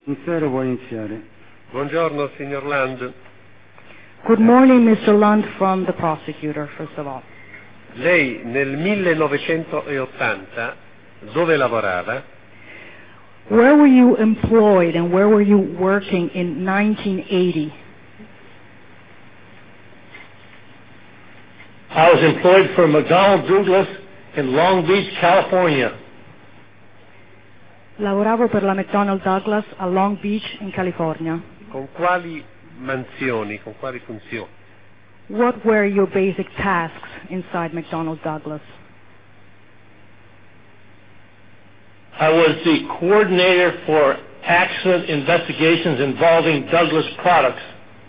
Ministero può iniziare. Buongiorno, signor Land. Good morning, Mr. Lund from the prosecutor, first of all. Lei nel 1980 dove lavorava? Where were you employed and where were you working in 1980? I was employed for McDonnell Douglas in Long Beach, California. Lavoravo per la McDonnell Douglas a Long Beach, in California. Con quali mansioni, con quali funzioni? What were your basic tasks inside McDonnell Douglas? I was the coordinator for accident investigations involving Douglas products.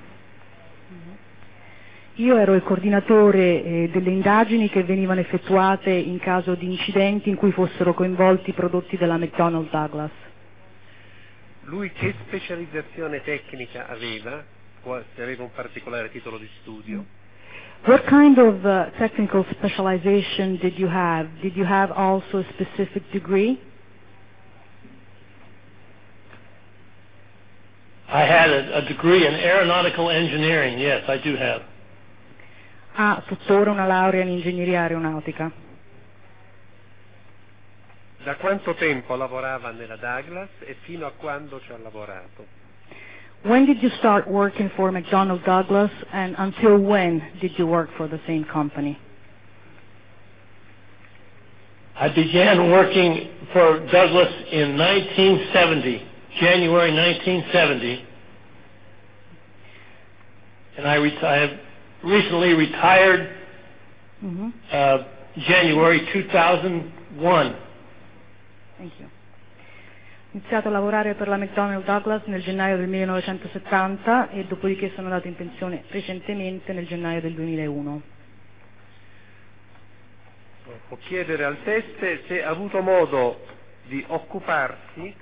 Io ero il coordinatore delle indagini che venivano effettuate in caso di incidenti in cui fossero coinvolti prodotti della McDonnell Douglas. Lui che specializzazione tecnica aveva? Se aveva un particolare titolo di studio? What kind of technical specialization did you have? Did you have also a specific degree? I had a degree in aeronautical engineering. Yes, I do have. Ha tuttora una laurea in ingegneria aeronautica. Da quanto tempo lavorava nella Douglas e fino a quando ci ha lavorato? When did you start working for McDonnell Douglas and until when did you work for the same company? I began working for Douglas in 1970, January 1970, and I have recently retired January 2001. Thank you. Ho iniziato a lavorare per la McDonnell Douglas nel gennaio del 1970 e dopodiché sono andato in pensione recentemente nel gennaio del 2001. Può chiedere al teste se ha avuto modo di occuparsi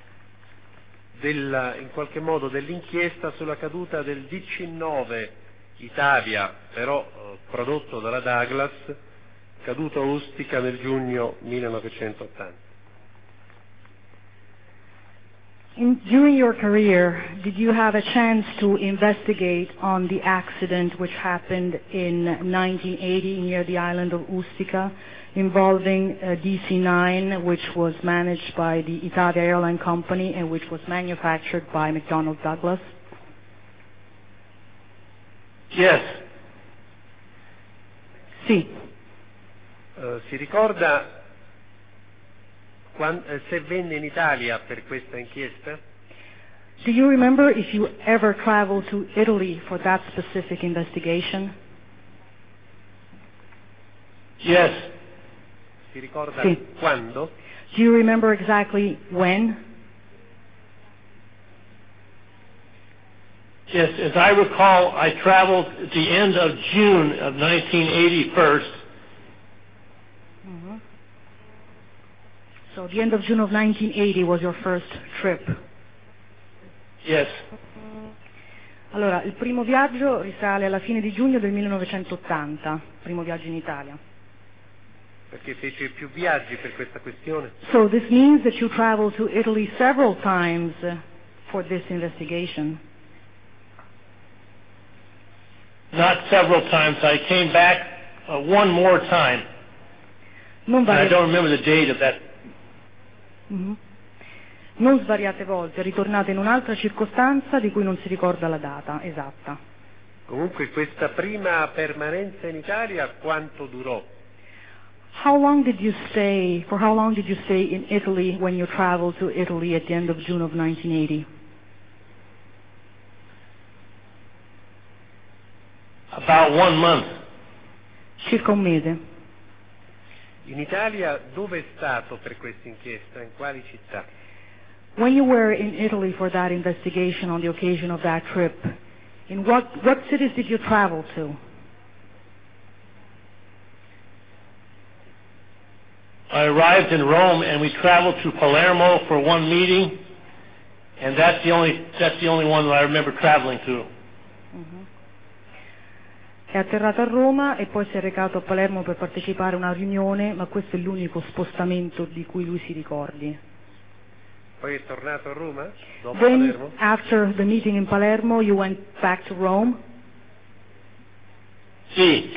in qualche modo dell'inchiesta sulla caduta del DC-9 Italia, però prodotto dalla Douglas, caduto a Ustica nel giugno 1980. During your career, did you have a chance to investigate on the accident which happened in 1980 near the island of Ustica involving DC-9, which was managed by the Italia Airline Company and which was manufactured by McDonnell Douglas? Yes. Sì. Si ricorda se venne in Italia per questa inchiesta? Do you remember if you ever traveled to Italy for that specific investigation? Yes. Si ricorda Sì. quando? Do you remember exactly when? Yes, as I recall, I traveled at the end of June of 1980 first. So the end of June of 1980 was your first trip. Yes. Allora, il primo viaggio risale alla fine di giugno del 1980, primo viaggio in Italia. Perché fece più viaggi per questa questione? So this means that you traveled to Italy several times for this investigation. Not several times. I came back one more time. Non I don't remember the date of that. Non svariate volte, è ritornata in un'altra circostanza di cui non si ricorda la data esatta. Comunque questa prima permanenza in Italia quanto durò? For how long did you stay in Italy when you traveled to Italy at the end of June of 1980? About 1 month. Circa un mese. In Italia dove è stato per questa inchiesta? In quali città? When you were in Italy for that investigation on the occasion of that trip, in what cities did you travel to? I arrived in Rome and we traveled to Palermo for one meeting, and that's the only one that I remember traveling to. È atterrato a Roma e poi si è recato a Palermo per partecipare a una riunione, ma questo è l'unico spostamento di cui lui si ricordi. Poi è tornato a Roma? Dopo Then, Palermo? after the meeting in Palermo, you went back to Rome? Sì.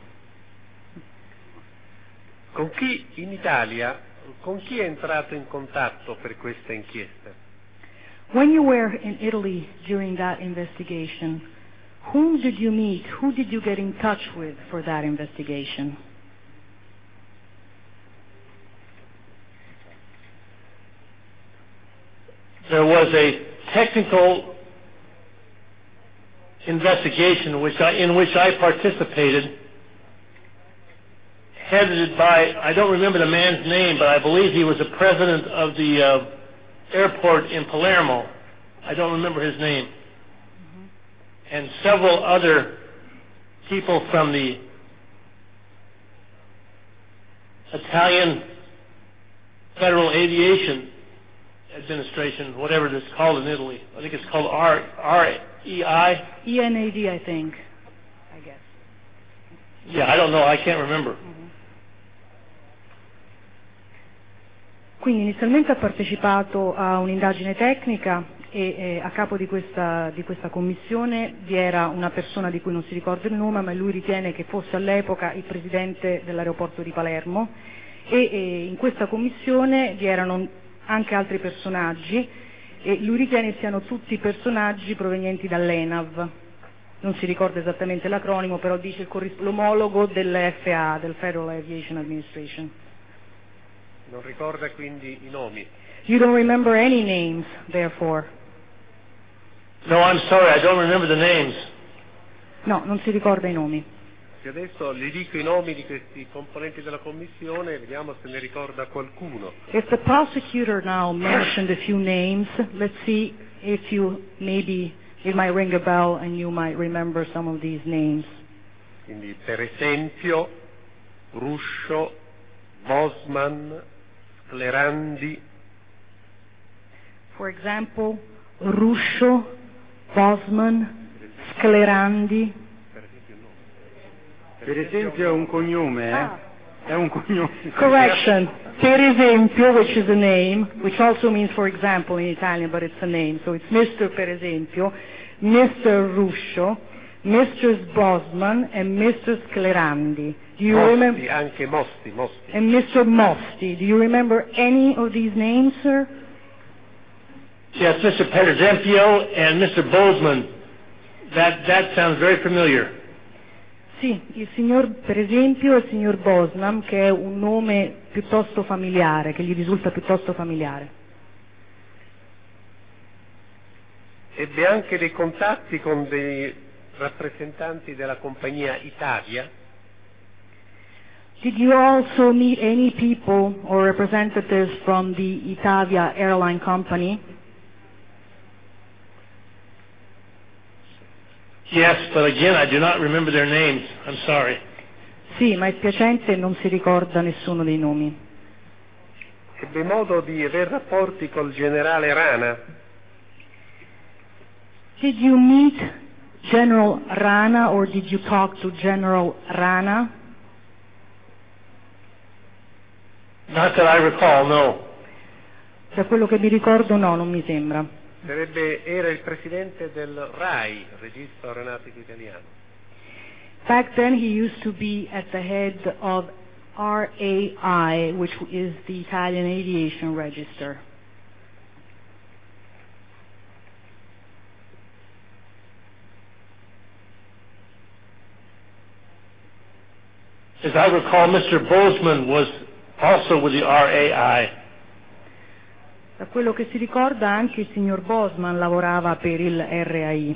Con chi in Italia, con chi è entrato in contatto per questa inchiesta? When you were in Italy during that investigation, whom did you meet? Who did you get in touch with for that investigation? There was a technical investigation in which I participated, headed by, I don't remember the man's name, but I believe he was the president of the airport in Palermo. I don't remember his name. And several other people from the Italian Federal Aviation Administration, whatever it's called in Italy. I think it's called REI. ENAD, I think. I guess. Yeah, I don't know. I can't remember. Quindi inizialmente ha partecipato a un'indagine tecnica e a capo di questa commissione vi era una persona di cui non si ricorda il nome, ma lui ritiene che fosse all'epoca il presidente dell'aeroporto di Palermo e in questa commissione vi erano anche altri personaggi e lui ritiene siano tutti personaggi provenienti dall'ENAV. Non si ricorda esattamente l'acronimo, però dice l'omologo dell'FAA, del Federal Aviation Administration. Non ricorda quindi i nomi? You don't remember any names, therefore? No, I'm sorry. I don't remember the names. No, non si ricorda i nomi. Se adesso gli dico i nomi di questi componenti della commissione, vediamo se ne ricorda qualcuno. If the prosecutor now mentioned a few names, let's see if it might ring a bell and you might remember some of these names. Quindi, per esempio, Ruscio, Bosman, Sclerandi. For example, Ruscio, Bosman, Sclerandi. Per esempio è un cognome, È un cognome. Correction. Per esempio, which is a name, which also means for example in Italian, but it's a name. So it's Mr. Per esempio, Mr. Ruscio, Mr. Bosman, and Mr. Sclerandi. Do you remember? Mosti, anche Mosti. And Mr. Mosti. Do you remember any of these names, sir? Yes, Mr. Per esempio and Mr. Bozeman. That sounds very familiar. Sì, il signor per esempio e il signor Bosman, che è un nome piuttosto familiare, che gli risulta piuttosto familiare. Ebbe anche dei contatti con dei rappresentanti della compagnia Italia? Did you also meet any people or representatives from the Italia airline company? Yes, but again, I do not remember their names. I'm sorry. Sì, ma è spiacente, non si ricorda nessuno dei nomi. Ebbe modo di aver rapporti col generale Rana? Did you meet General Rana or did you talk to General Rana? Not that I recall, no. Da quello che mi ricordo no, non mi sembra. Era il presidente del RAI, Registro Aeronautico Italiano. Back then he used to be at the head of RAI, which is the Italian Aviation Register. As I recall, Mr. Bozeman was also with the RAI. Da quello che si ricorda anche il signor Bosman lavorava per il RAI.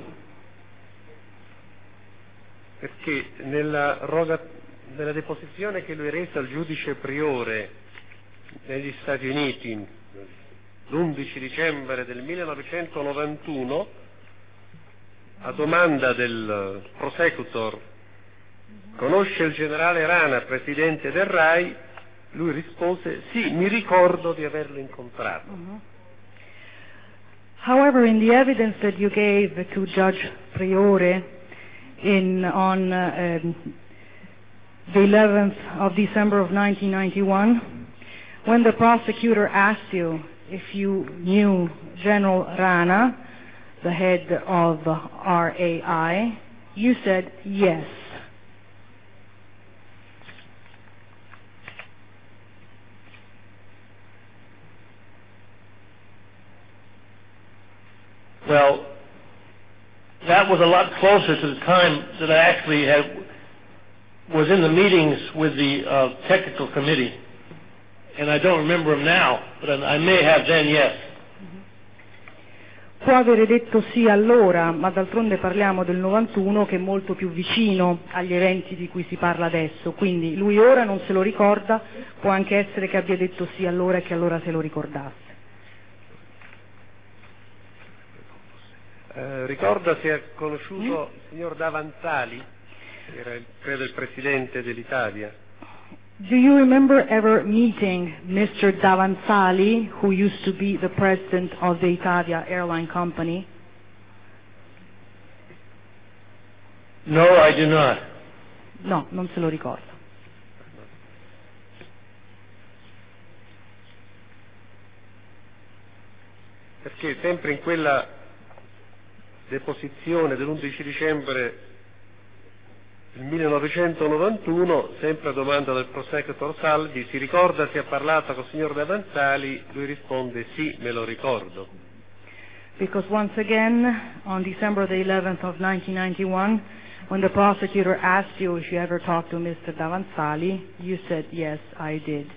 Perché nella deposizione che lui rese al giudice priore negli Stati Uniti l'11 dicembre del 1991, a domanda del prosecutor, conosce il generale Rana, presidente del RAI? Lui rispose, sì, mi ricordo di averlo incontrato. However, in the evidence that you gave to Judge Priore on the 11th of December of 1991, when the prosecutor asked you if you knew General Rana, the head of RAI. You said yes. Well, that was a lot closer to the time that I actually was in the meetings with the technical committee. And I don't remember them now, but I may have then, yes. Può avere detto sì allora, ma d'altronde parliamo del 91 che è molto più vicino agli eventi di cui si parla adesso, quindi lui ora non se lo ricorda, può anche essere che abbia detto sì allora e che allora se lo ricordasse. Ricorda se ha conosciuto il signor Davanzali, che era credo il presidente dell'Italia. Do you remember ever meeting Mr. Davanzali, who used to be the president of the Italia Airline Company? No, I do not. No, non se lo ricorda. Perché sempre in quella deposizione dell'11 dicembre del 1991, sempre a domanda del prosecutor Salvi, si ricorda se ha parlato con il signor Davanzali, lui risponde sì, me lo ricordo. Because once again, on December the 11th of 1991, when the prosecutor asked you if you ever talked to Mr. Davanzali, you said yes, I did.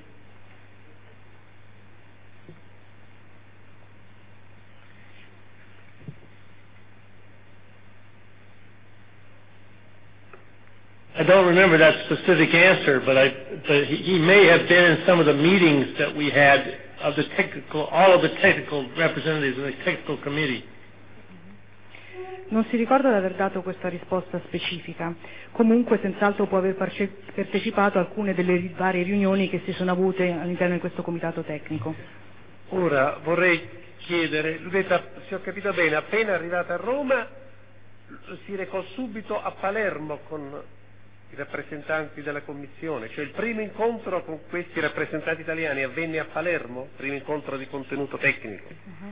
I don't remember that specific answer, but he may have been in some of the meetings that we had of all of the technical representatives in the technical committee. Non si ricorda di aver dato questa risposta specifica, comunque senz'altro può aver partecipato a alcune delle varie riunioni che si sono avute all'interno di questo comitato tecnico. Ora vorrei chiedere, se ho capito bene, appena arrivata a Roma si recò subito a Palermo con i rappresentanti della Commissione, cioè il primo incontro con questi rappresentanti italiani avvenne a Palermo, primo incontro di contenuto tecnico.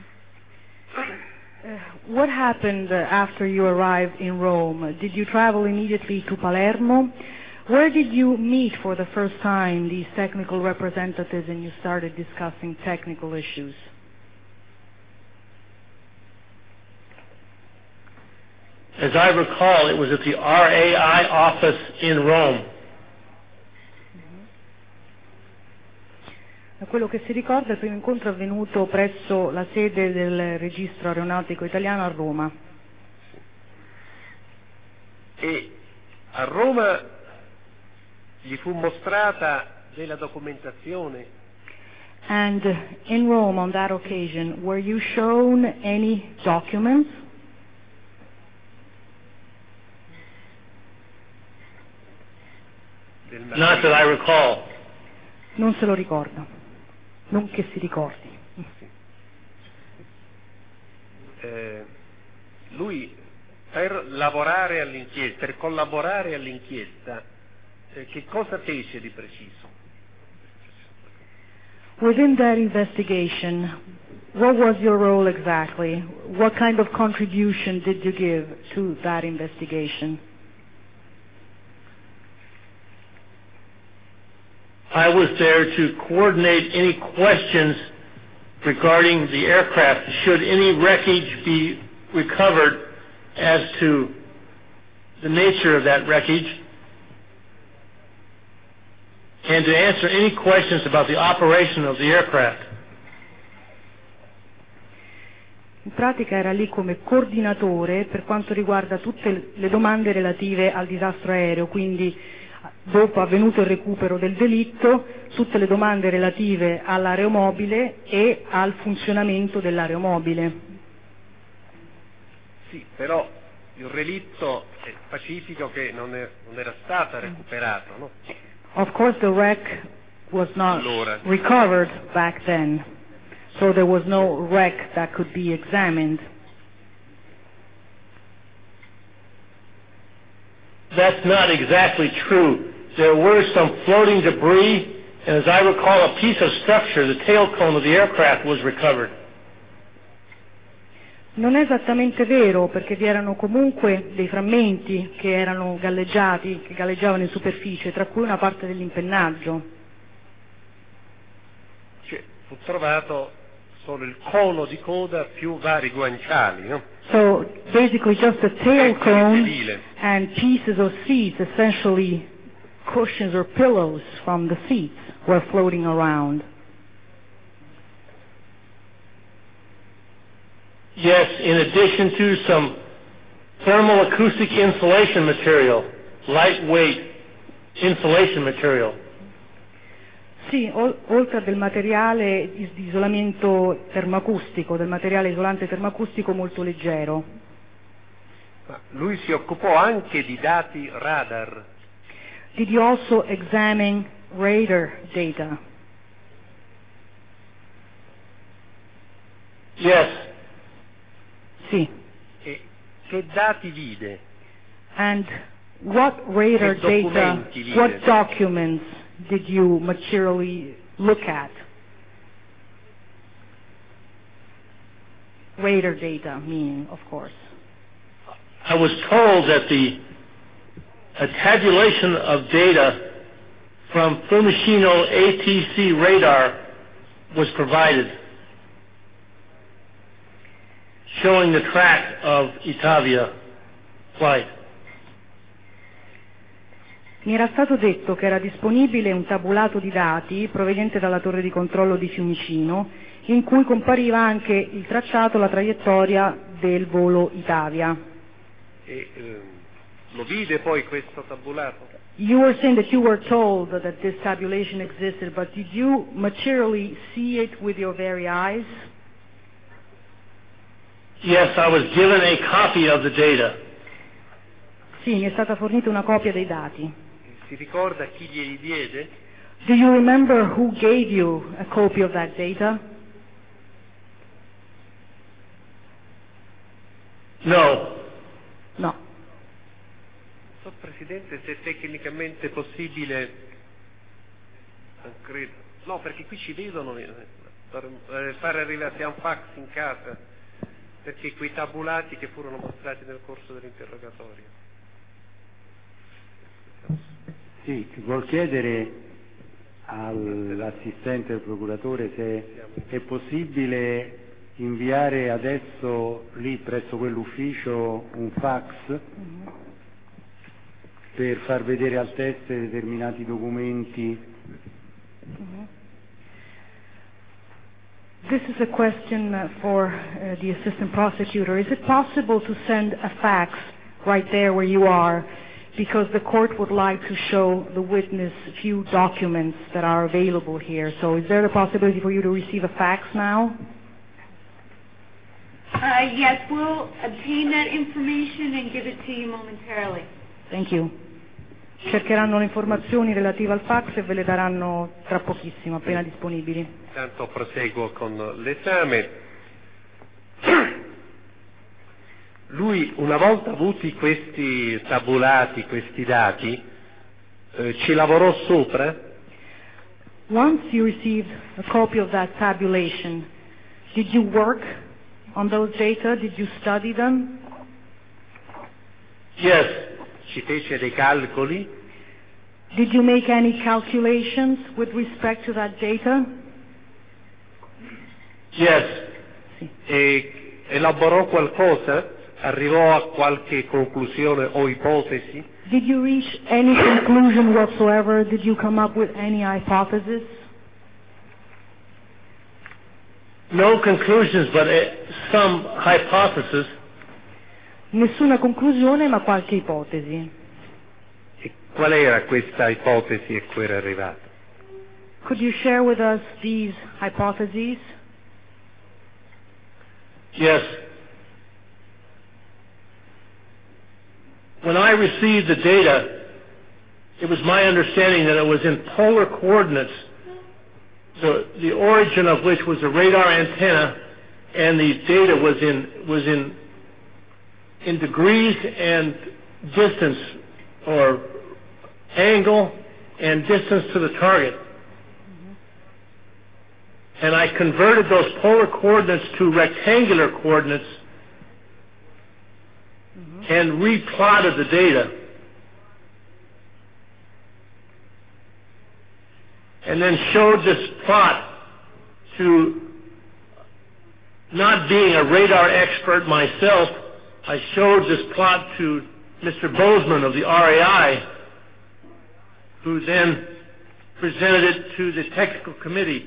What happened after you arrived in Rome? Did you travel immediately to Palermo? Where did you meet for the first time these technical representatives and you started discussing technical issues? As I recall, it was at the RAI office in Rome. Da quello che si ricorda, il primo incontro è avvenuto presso la sede del Registro Aeronautico Italiano a Roma. E a Roma gli fu mostrata della documentazione. And in Rome on that occasion, were you shown any documents? Not that I recall. Non se lo ricorda, non che si ricordi. Lui per lavorare all'inchiesta, per collaborare all'inchiesta, che cosa fece di preciso? Within that investigation, what was your role exactly? What kind of contribution did you give to that investigation? I was there to coordinate any questions regarding the aircraft, should any wreckage be recovered, as to the nature of that wreckage, and to answer any questions about the operation of the aircraft. In pratica era lì come coordinatore per quanto riguarda tutte le domande relative al disastro aereo, quindi dopo avvenuto il recupero del delitto, tutte le domande relative all'aeromobile e al funzionamento dell'aeromobile. Sì, però il relitto è pacifico che non era stato recuperato, no? Of course the wreck was not Allora. recovered back then, so there was no wreck that could be examined. That's not exactly true. There were some floating debris And as I recall, a piece of structure, the tail cone of the aircraft, was recovered. Non è esattamente vero, perché vi erano comunque dei frammenti che erano galleggiati, che galleggiavano in superficie, tra cui una parte dell'impennaggio. Cioè, fu trovato solo il cono di coda più vari guanciali, no? So basically just a tail cone Civile. and pieces of seats, essentially cushions or pillows from the seats, were floating around. Yes, in addition to some thermal acoustic insulation material, lightweight insulation material. Sì, oltre a del materiale di isolamento termoacustico, del materiale isolante termoacustico molto leggero. Ma lui si occupò anche di dati radar. Did you also examine radar data? Yes. Sì. E che dati vide? And what radar Che data, documenti vide? what documents did you materially look at? Radar data, meaning, of course. I was told that a tabulation of data from Fumishino ATC radar was provided, showing the track of Itavia flight. Mi era stato detto che era disponibile un tabulato di dati proveniente dalla torre di controllo di Fiumicino, in cui compariva anche il tracciato, la traiettoria del volo Itavia. E lo vide poi questo tabulato? You were saying that you were told that this tabulation existed, but did you materially see it with your very eyes? Yes, I was given a copy of the data. Sì, mi è stata fornita una copia dei dati. Si ricorda chi glieli diede? Do you remember who gave you a copy of that data? No. No. So, Presidente, se è tecnicamente possibile, non credo. No, perché qui ci vedono per fare arrivare un fax in casa, perché quei tabulati che furono mostrati nel corso dell'interrogatorio. Sì, vuol chiedere all'assistente del procuratore se è possibile inviare adesso lì presso quell'ufficio un fax per far vedere al test determinati documenti. This is a question for the assistant prosecutor. Is it possible to send a fax right there where you are? Because the court would like to show the witness a few documents that are available here. So is there a possibility for you to receive a fax now? Yes, we'll obtain that information and give it to you momentarily. Thank you. Cercheranno le informazioni relative al fax e ve le daranno tra pochissimo, appena disponibili. Intanto proseguo con l'esame. Lui, una volta avuti questi tabulati, questi dati, ci lavorò sopra? Once you received a copy of that tabulation, did you work on those data? Did you study them? Yes. Ci fece dei calcoli? Did you make any calculations with respect to that data? Yes. E elaborò qualcosa? Arrivò a qualche conclusione o ipotesi? Did you reach any conclusion whatsoever? Did you come up with any hypothesis? No conclusions, but some hypothesis. Nessuna conclusione, ma qualche ipotesi. E qual era questa ipotesi a cui era arrivato? Could you share with us these hypotheses? Yes. When I received the data, it was my understanding that it was in polar coordinates, the origin of which was a radar antenna, and the data was in degrees and distance, or angle and distance to the target. and I converted those polar coordinates to rectangular coordinates and replotted the data. And then showed this plot to, not being a radar expert myself, I showed this plot to Mr. Bozeman of the RAI, who then presented it to the technical committee.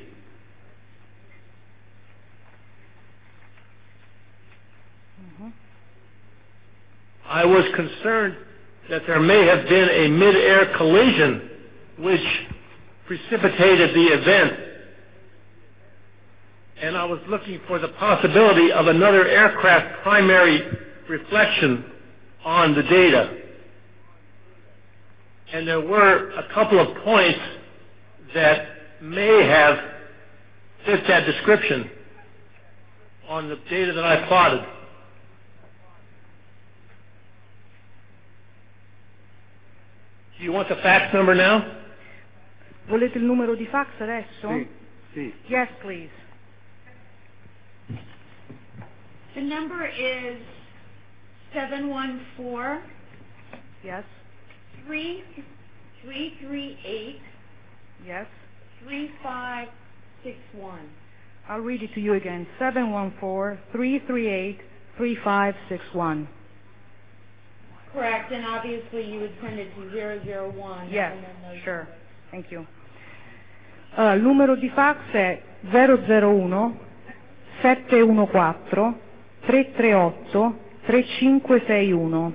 I was concerned that there may have been a mid-air collision which precipitated the event, and I was looking for the possibility of another aircraft primary reflection on the data. And there were a couple of points that may have fit that description on the data that I plotted. Do you want the fax number now? Volete il numero di fax adesso? Sì, sì. Yes, please. The number is 714 Yes. 338 Yes. 3561. I'll read it to you again. 714-338-3561. Correct, and obviously you would send it to 001. Yes, and then those- sure. Thank you. Allora, il numero di fax è 001 714 338 3561.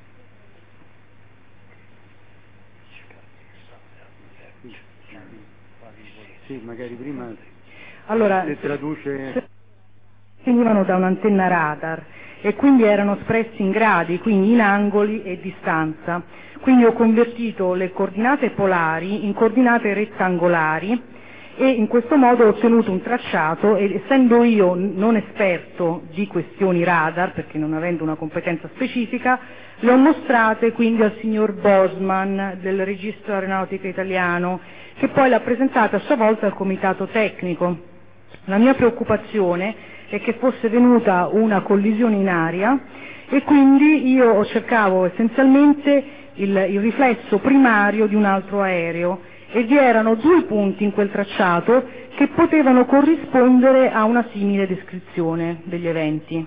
Sì, magari prima Allora, se traduce... venivano da un'antenna radar e quindi erano espressi in gradi, quindi in angoli e distanza. Quindi ho convertito le coordinate polari in coordinate rettangolari e in questo modo ho ottenuto un tracciato, ed essendo io non esperto di questioni radar, perché non avendo una competenza specifica, le ho mostrate quindi al signor Bosman del Registro Aeronautica Italiano, che poi l'ha presentata a sua volta al comitato tecnico. La mia preoccupazione è che fosse venuta una collisione in aria e quindi io cercavo essenzialmente il riflesso primario di un altro aereo, e vi erano due punti in quel tracciato che potevano corrispondere a una simile descrizione degli eventi.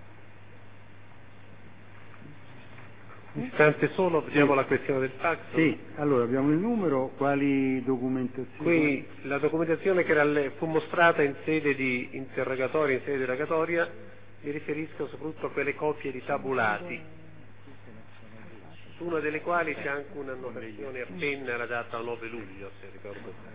Un istante solo, vediamo la questione del fax. Sì, allora abbiamo il numero, quali documentazioni? Qui la documentazione che fu mostrata in sede di interrogatorio, in sede di rogatoria, mi riferisco soprattutto a quelle copie di tabulati, su una delle quali c'è anche un'annotazione a penna, la data 9 luglio, se ricordo bene.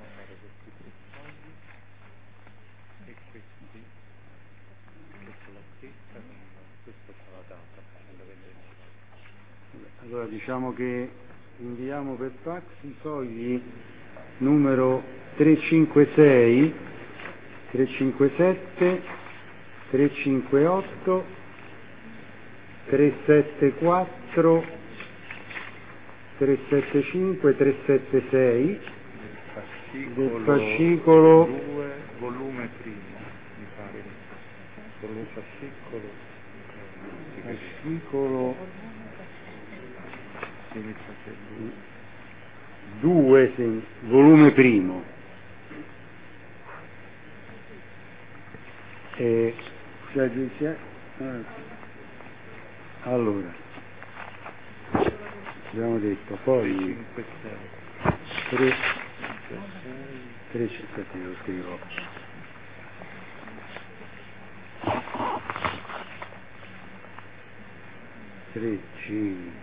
Allora diciamo che inviamo per fax i fogli numero 356, 357, 358, 374, 375, 376 del fascicolo 2, volume primo, mi pare. Volume fascicolo 2, sì, volume primo. Allora abbiamo detto poi 3, aspetta, io lo scrivo. 3, 5,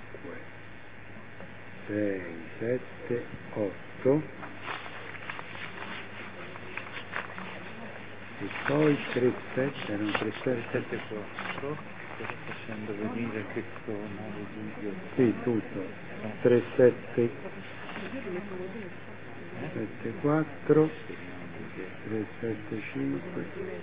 6, 7, 8 e poi 3, 7, erano 3, 7, 4, sto facendo venire questo 9 luglio. sì, tutto, 3, 7, 7, 4, 3, 7, 5,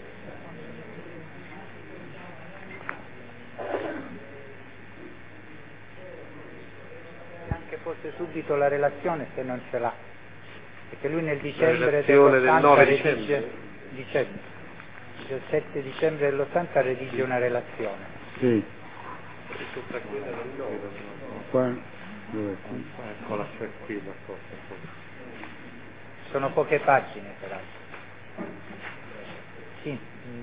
anche forse subito la relazione se non ce l'ha, perché lui nel dicembre relazione del 9 redige, dicembre. 17 dicembre dell'80 redige una relazione. Sì. Qua, dove? Eccola, c'è qui la cosa. Sono poche pagine peraltro. Sì.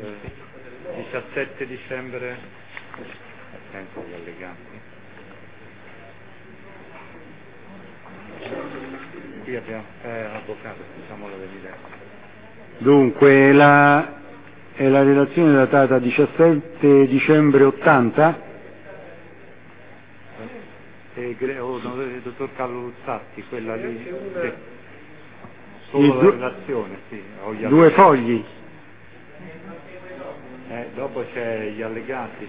17 dicembre, senso gli allegati. Qui abbiamo, avvocato, facciamolo venire. Dunque, è la relazione datata 17 dicembre 80? Il dottor Carlo Luzzatti, quella lì, sì. Solo la relazione, sì. Due fogli? Dopo c'è gli allegati.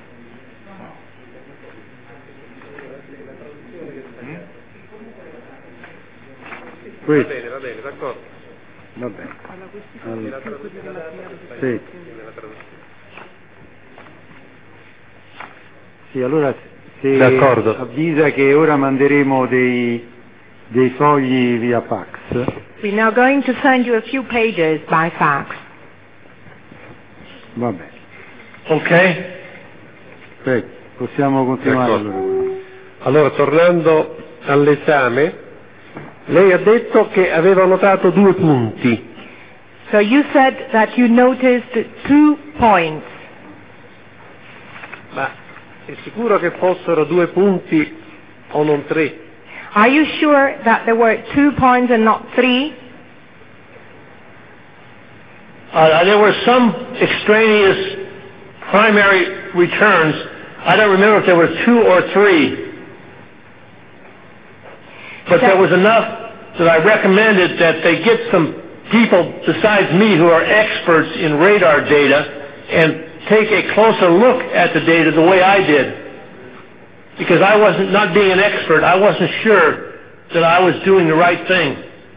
Questo. Va bene, d'accordo. Va bene. Allora, sì. Sì, allora se D'accordo. avvisa che ora manderemo dei fogli via fax. We're now going to send you a few pages by fax. Va bene. Ok? Prego, possiamo continuare allora. Allora, tornando all'esame, lei ha detto che aveva notato 2 punti. So you said that you noticed 2 points. Ma è sicuro che fossero 2 punti o non 3? Are you sure that there were 2 points and not 3? There were some extraneous primary returns. I don't remember if there were 2 or 3. But there was enough that I recommended that they get some people besides me who are experts in radar data and take a closer look at the data the way I did. Because I wasn't, not being an expert, I wasn't sure that I was doing the right thing.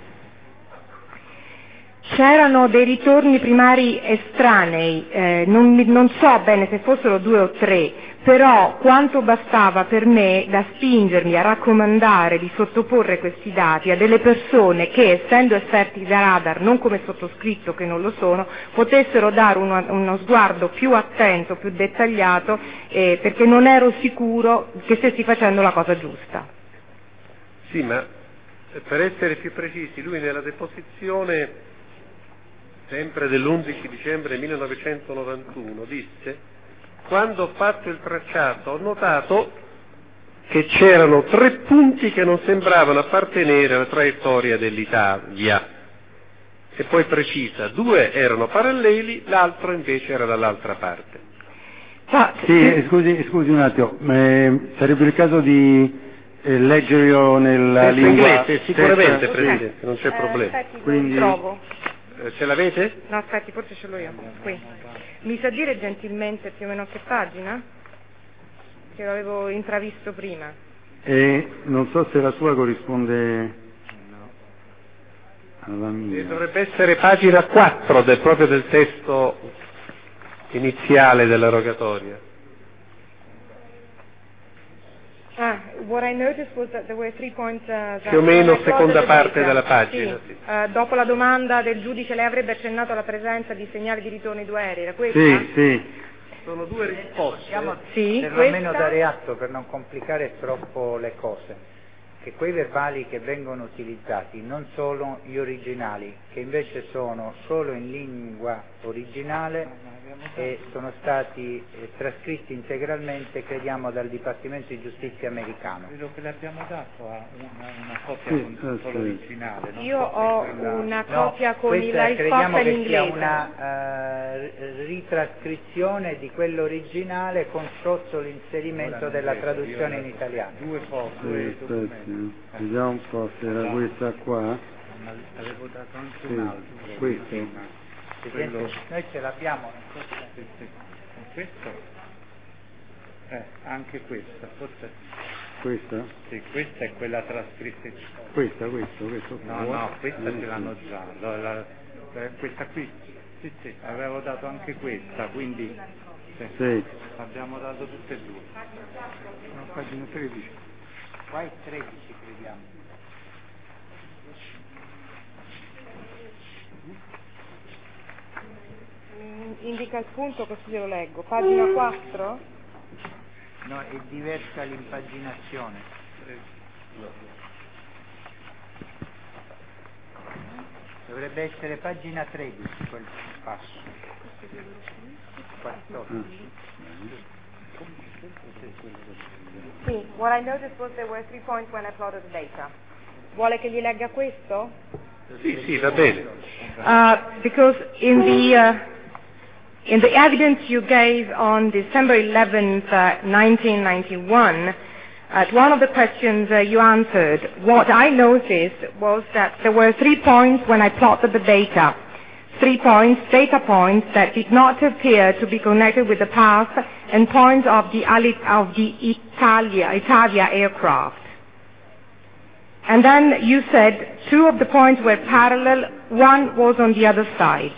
C'erano dei ritorni primari estranei, non so bene se fossero 2 o 3, però quanto bastava per me da spingermi a raccomandare di sottoporre questi dati a delle persone che, essendo esperti da radar, non come sottoscritto che non lo sono, potessero dare uno sguardo più attento, più dettagliato, perché non ero sicuro che stessi facendo la cosa giusta. Sì, ma per essere più precisi, lui nella deposizione sempre dell'11 dicembre 1991 disse: quando ho fatto il tracciato ho notato che c'erano 3 punti che non sembravano appartenere alla traiettoria dell'Italia, e poi precisa: 2 erano paralleli, l'altro invece era dall'altra parte. Sì, scusi un attimo, sarebbe il caso di leggerlo nella lingua inglese, sicuramente, stessa? Presidente, non c'è problema. Aspetti, Quindi- lo trovo. Ce l'avete? No, aspetti, forse ce l'ho io. Qui. Mi sa dire gentilmente più o meno che pagina? Che l'avevo intravisto prima. E non so se la sua corrisponde alla mia. Dovrebbe essere pagina 4 proprio del testo iniziale della rogatoria. What I noticed was that there were 3 points Più o meno seconda parte della pagina. Sì. Dopo la domanda del giudice, lei avrebbe accennato alla presenza di segnali di ritorno di 2 aerei, era questa? Sì. Sono 2 risposte. Sì, Perlomeno questa? dare atto, per non complicare troppo le cose, che quei verbali che vengono utilizzati non sono gli originali, che invece sono solo in lingua originale e sono stati trascritti integralmente, crediamo, dal Dipartimento di Giustizia americano. Credo che le abbiamo dato una copia con solo originale. Io ho una copia con il questa crediamo risposta in che sia inglese. una ritrascrizione di quello originale con sotto l'inserimento della traduzione in italiano. Due Aspetti, vediamo un po' se era questa qua. Avevo dato anche Sì, un altro. questo. Presidente, noi ce l'abbiamo. Con questo? Anche questa, forse. Questa? Sì, questa è quella trascritta. Questo. No, questa ce l'hanno già. Questa qui. Sì, avevo dato anche questa, quindi Sì. abbiamo dato tutte e 2. No, pagina 13. Qua è 13, crediamo. indica il punto così glielo leggo. Pagina 4? No, è diversa l'impaginazione. Dovrebbe essere pagina 13 quel passo. 14. Sì, what I noticed was there were 3 points when I plotted the data. Vuole che gli legga questo? Sì, va bene. Because in the evidence you gave on December 11th, 1991, at one of the questions you answered, what I noticed was that there were 3 points when I plotted the data. 3 points, data points that did not appear to be connected with the past, and points of the Italia aircraft. And then you said 2 of the points were parallel, 1 was on the other side.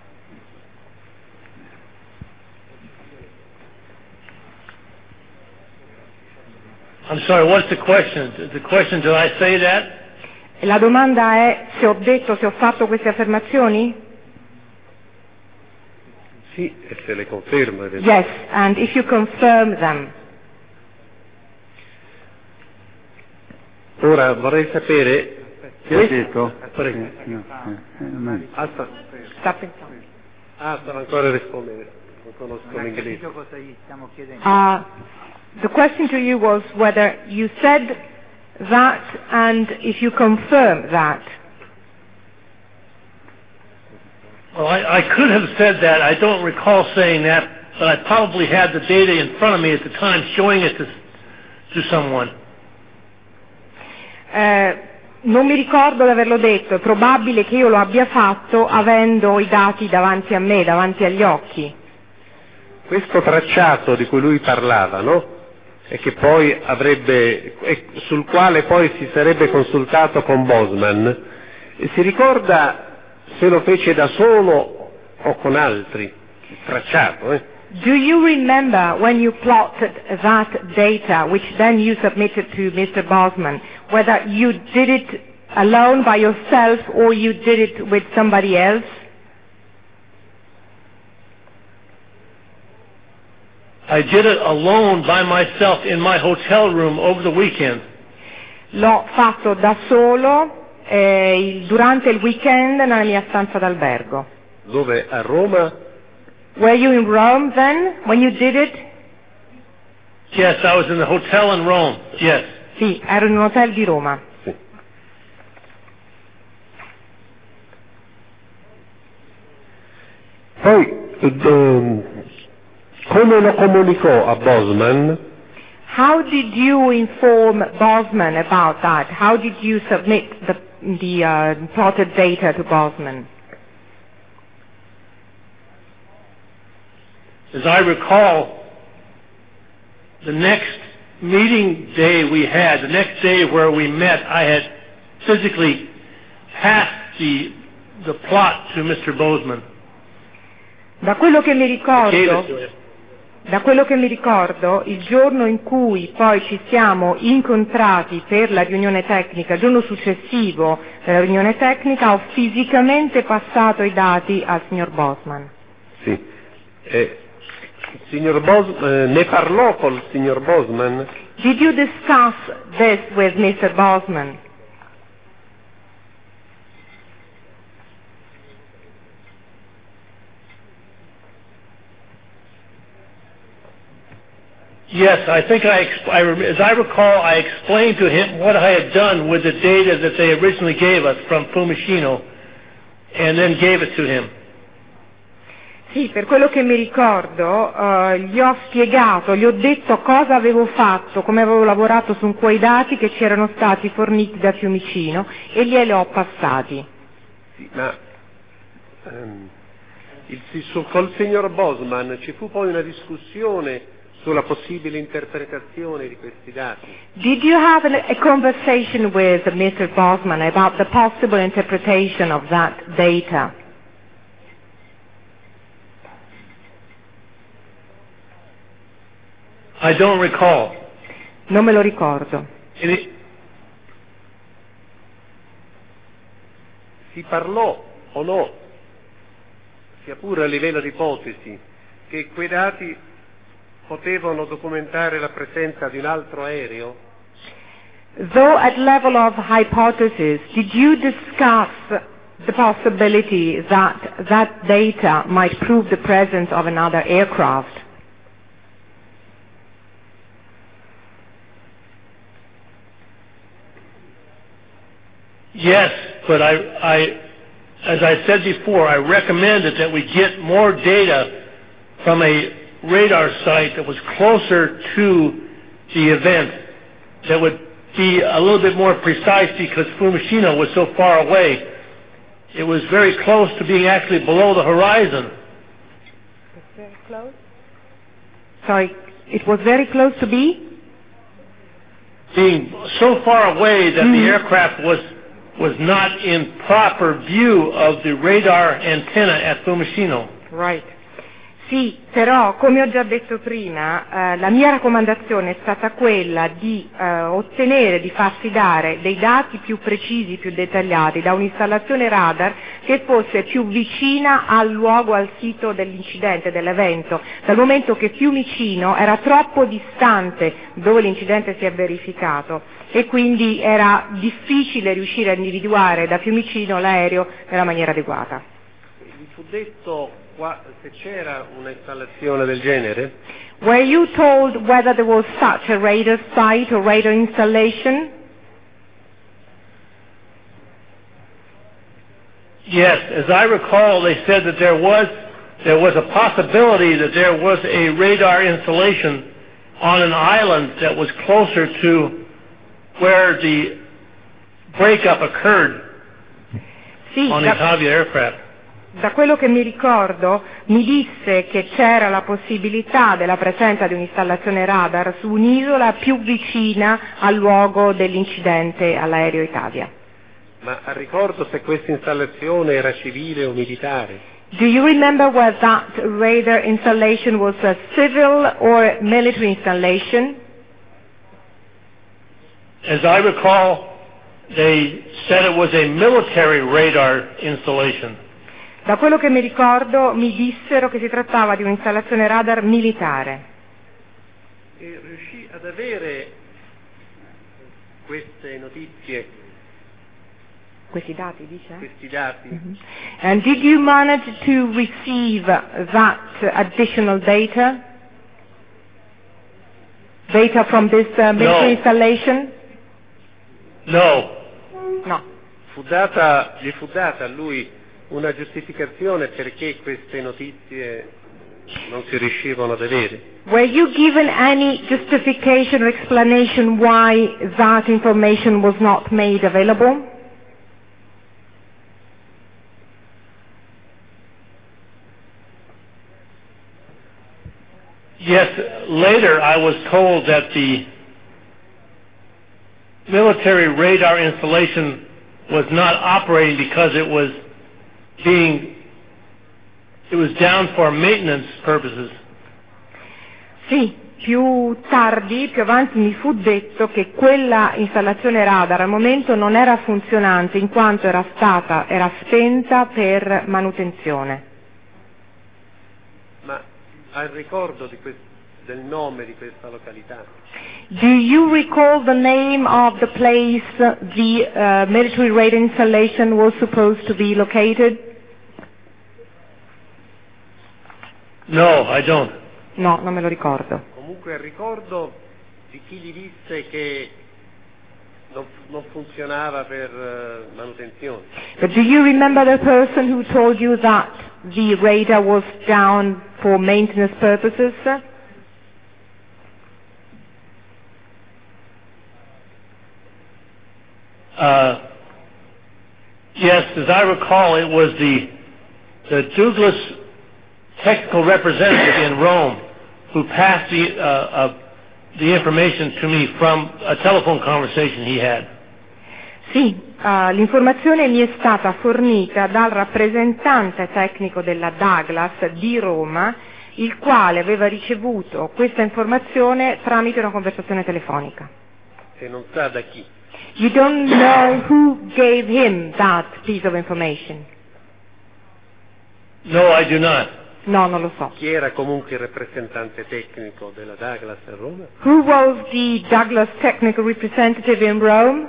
I'm sorry, what's the question? The question, did I say that? La domanda è se ho fatto queste affermazioni? Sì, e se le conferma. Yes, and if you confirm them. Ora vorrei sapere... Che ha detto? Prego. Sta pensando. Sto ancora rispondendo. Non conosco Non ha l'inglese. capito cosa gli stiamo chiedendo. The question to you was whether you said that and if you confirm that. Well, I could have said that. I don't recall saying that, but I probably had the data in front of me at the time showing it to someone. Non mi ricordo di averlo detto, è probabile che io lo abbia fatto avendo i dati davanti a me, davanti agli occhi. Questo tracciato di cui lui parlava, no? E che poi sul quale poi si sarebbe consultato con Bosman, si ricorda se lo fece da solo o con altri? Il tracciato, Do you remember when you plotted that data, which then you submitted to Mr. Bosman, whether you did it alone by yourself or you did it with somebody else? I did it alone by myself in my hotel room over the weekend. L'ho fatto da solo durante il weekend nella mia stanza d'albergo. Dove? A Roma? Were you in Rome then when you did it? Yes, I was in the hotel in Rome. Yes. Sì, ero in un hotel di Roma. Sì. Poi, come lo comunicò a Bosman? How did you inform Bosman about that? How did you submit the plotted data to Bosman? As I recall, the next meeting day we had, the next day where we met, I had physically passed the plot to Mr. Bosman. Da quello che mi I gave it to him. Da quello che mi ricordo, il giorno in cui poi ci siamo incontrati per la riunione tecnica, il giorno successivo della riunione tecnica, ho fisicamente passato i dati al signor Bosman. Sì. Il signor Bosman ne parlò col signor Bosman? Did you discuss this with Mr. Bosman? Yes, I think as I recall, I explained to him what I had done with the data that they originally gave us from Fumicino, and then gave it to him. Sì, per quello che mi ricordo, gli ho spiegato, gli ho detto cosa avevo fatto, come avevo lavorato su quei dati che ci erano stati forniti da Fiumicino e glieli ho passati. Sì, ma col signor Bosman ci fu poi una discussione sulla possibile interpretazione di questi dati. Did you have a conversation with Mr. Bosman about the possible interpretation of that data? I don't recall. Non me lo ricordo. Si parlò o no? sia pure a livello di ipotesi, che quei dati potevano documentare la presenza di un altro aereo? Though at level of hypothesis, did you discuss the possibility that that data might prove the presence of another aircraft? Yes, but as I said before, I recommended that we get more data from a radar site that was closer to the event, that would be a little bit more precise because Fukushima was so far away. It was very close to being actually below the horizon. Very close? Sorry, it was very close to be? Being so far away that the aircraft was not in proper view of the radar antenna at Fukushima. Right. Sì, però come ho già detto prima, la mia raccomandazione è stata quella di ottenere, di farsi dare dei dati più precisi, più dettagliati da un'installazione radar che fosse più vicina al luogo, al sito dell'incidente, dell'evento, dal momento che Fiumicino era troppo distante dove l'incidente si è verificato e quindi era difficile riuscire a individuare da Fiumicino l'aereo nella maniera adeguata. Vi fu detto se c'era un'installazione del genere? Were you told whether there was such a radar site or radar installation? Yes, as I recall, they said that there was a possibility that there was a radar installation on an island that was closer to where the breakup occurred on the Itavia aircraft. Da quello che mi ricordo, mi disse che c'era la possibilità della presenza di un'installazione radar su un'isola più vicina al luogo dell'incidente all'aereo Itavia. Ma ricordo se questa installazione era civile o militare? Do you remember whether that radar installation was a civil or military installation? As I recall, they said it was a military radar installation. Da quello che mi ricordo mi dissero che si trattava di un'installazione radar militare. E riuscì ad avere queste notizie? Questi dati, dice? Questi dati? Mm-hmm. And did you manage to receive that additional data? Data from this military installation? No. No. Gli fu data a lui una giustificazione perché queste notizie non si riuscivano ad avere? Were you given any justification or explanation why that information was not made available? Yes, later I was told that the military radar installation was not operating because it was down for maintenance purposes. Sì, più avanti mi fu detto che quella installazione radar al momento non era funzionante in quanto era spenta per manutenzione. Ma hai ricordo del nome di questa località? Do you recall the name of the place the military radar installation was supposed to be located? No, I don't. No, non me lo ricordo. Comunque ricordo di chi gli disse che non funzionava per manutenzione. But do you remember the person who told you that the radar was down for maintenance purposes? Yes, as I recall, it was the Douglas technical representative in Rome who passed the information to me from a telephone conversation he had. Sì, l'informazione mi è stata fornita dal rappresentante tecnico della Douglas di Roma, il quale aveva ricevuto questa informazione tramite una conversazione telefonica. E non sa da chi. You don't know who gave him that piece of information. No, I do not. No, non lo so. Chi era comunque il rappresentante tecnico della Douglas a Roma? Who was the Douglas technical representative in Rome?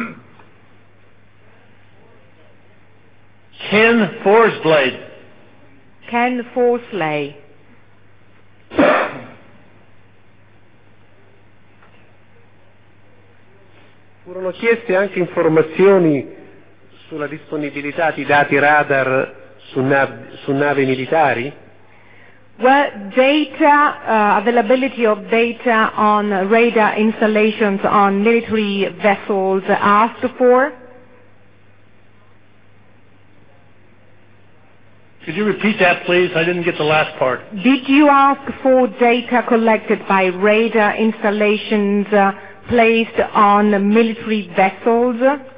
Ken Forsblade. Ken Forsley. Furono chieste anche informazioni sulla disponibilità di dati radar su navi militari? Were availability of data on radar installations on military vessels asked for? Could you repeat that, please? I didn't get the last part. Did you ask for data collected by radar installations placed on military vessels?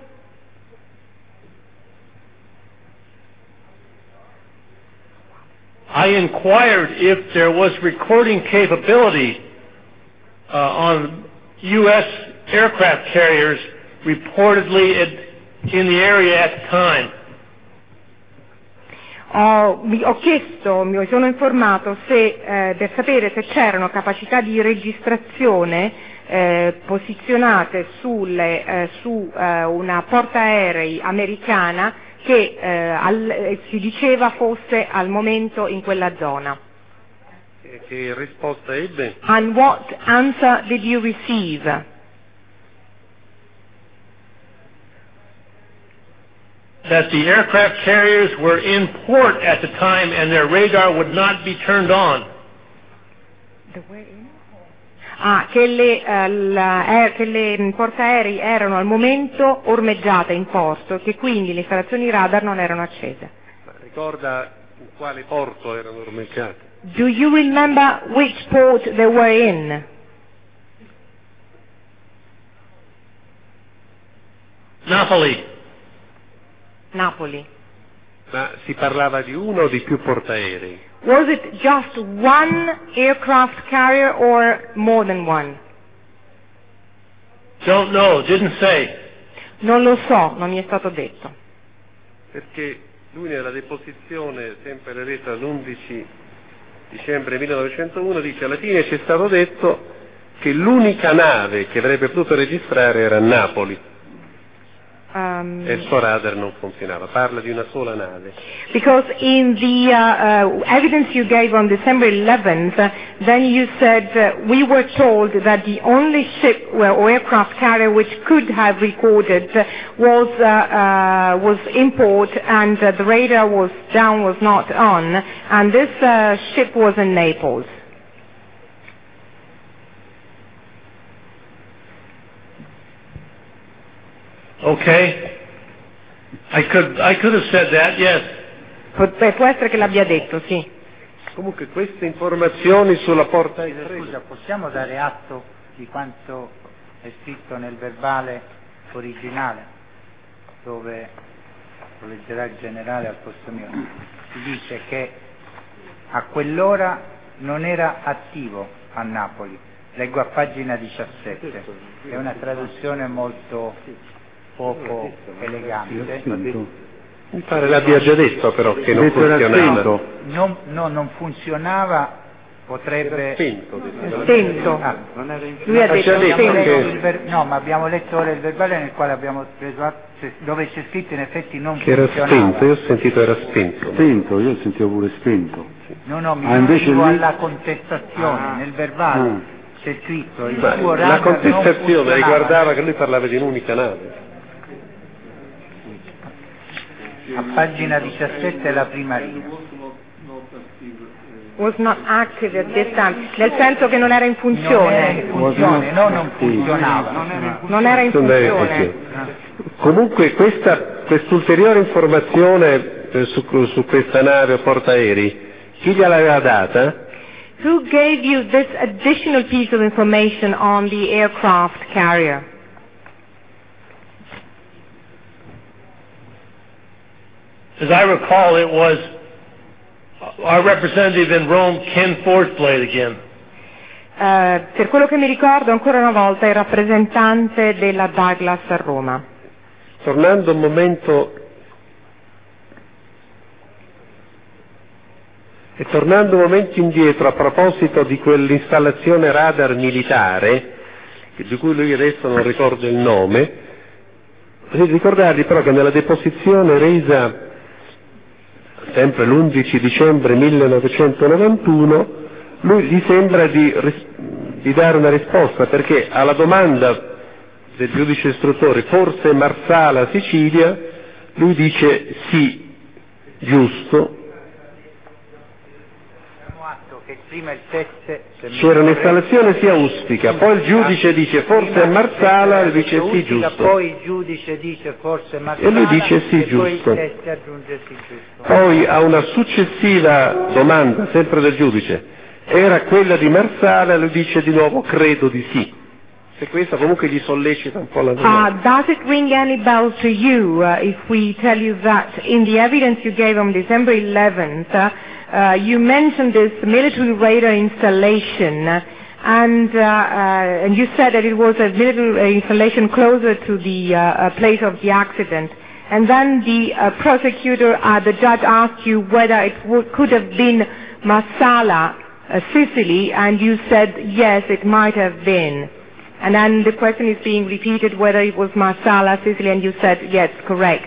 I inquired if there was recording capability on U.S. aircraft carriers reportedly in the area at the time. Mi sono informato per sapere se c'erano capacità di registrazione posizionate su una portaerei americana che si diceva fosse al momento in quella zona. E che risposta ebbe? And what answer did you receive? That the aircraft carriers were in port at the time and their radar would not be turned on. Che le portaerei erano al momento ormeggiate in porto e che quindi le installazioni radar non erano accese. Ma ricorda in quale porto erano ormeggiate? Do you remember which port they were in? Napoli. Ma si parlava di uno o di più portaerei? Was it just one aircraft carrier or more than one? Don't know, didn't say. Non lo so, non mi è stato detto. Perché lui nella deposizione, sempre resa l'11 dicembre 1901, dice alla fine ci è stato detto che l'unica nave che avrebbe potuto registrare era a Napoli. E il suo radar non funzionava, parla di una sola nave. Because in the evidence you gave on December 11th, then you said we were told that the only ship or aircraft carrier which could have recorded was in port and the radar was down, was not on, and this ship was in Naples. Okay. I could have said that, yes. Può essere che l'abbia detto, sì. Comunque queste informazioni sulla porta Scusa, possiamo dare atto di quanto è scritto nel verbale originale, dove lo leggerà il generale al posto mio? Si dice che a quell'ora non era attivo a Napoli. Leggo a pagina 17. È una traduzione molto poco elegante. Mi pare l'abbia già detto però che non funzionava. Non funzionava, potrebbe... Spento. Lui ha detto che... No, ma abbiamo letto ora il verbale nel quale abbiamo preso dove c'è scritto in effetti non che era funzionava. spento, io ho sentito era spento. Spento, io sentivo pure spento. No, mi invece riferivo lì... alla contestazione, nel verbale c'è scritto il Ma suo la radar non contestazione funzionava. riguardava che lui parlava di un'unica nave. A pagina 17 è la prima riga. was not active at this time, nel senso che non era in funzione. Non funzionava. Non era in funzione. Comunque quest'ulteriore informazione su questa nave o portaerei, chi gliel'aveva data? Who gave you this additional piece of information on the aircraft carrier? As I recall, it was our representative in Rome, Ken Forsblade, again. Per quello che mi ricordo, ancora una volta, il rappresentante della Douglas a Roma. Tornando un momento E tornando un momento indietro a proposito di quell'installazione radar militare, di cui lui adesso non ricorda il nome, ricordargli però che nella deposizione resa sempre l'11 dicembre 1991 lui gli sembra di dare una risposta, perché alla domanda del giudice istruttore forse Marsala Sicilia, lui dice sì, giusto. Prima il 7 c'era un'installazione sia Ustica, poi il giudice dice forse è Marsala, lui dice sì, giusto. Poi il giudice dice forse è Marsala e lui dice sì, giusto. Poi il 7 aggiunge sì, giusto. Poi a una successiva domanda, sempre del giudice, era quella di Marsala, lui dice di nuovo credo di sì. E questo comunque gli sollecita un po' la domanda. Does it ring any bells to you if we tell you that in the evidence you gave on December 11th, you mentioned this military radar installation, and you said that it was a military installation closer to the place of the accident. And then the prosecutor, the judge asked you whether it could have been Marsala, Sicily, and you said yes, it might have been. And then the question is being repeated whether it was Marsala, Sicily, and you said yes, correct.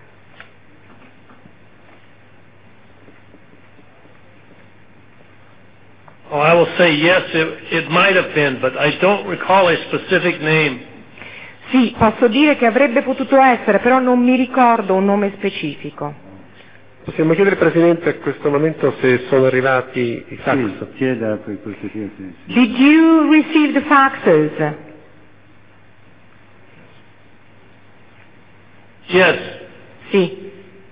Oh, I will say yes, it might have been, but I don't recall a specific name. Sì, posso dire che avrebbe potuto essere, però non mi ricordo un nome specifico. Possiamo chiedere, Presidente, a questo momento se sono arrivati i fax? Sì, chieda per cortesia. Did you receive the faxes? Yes. Sì.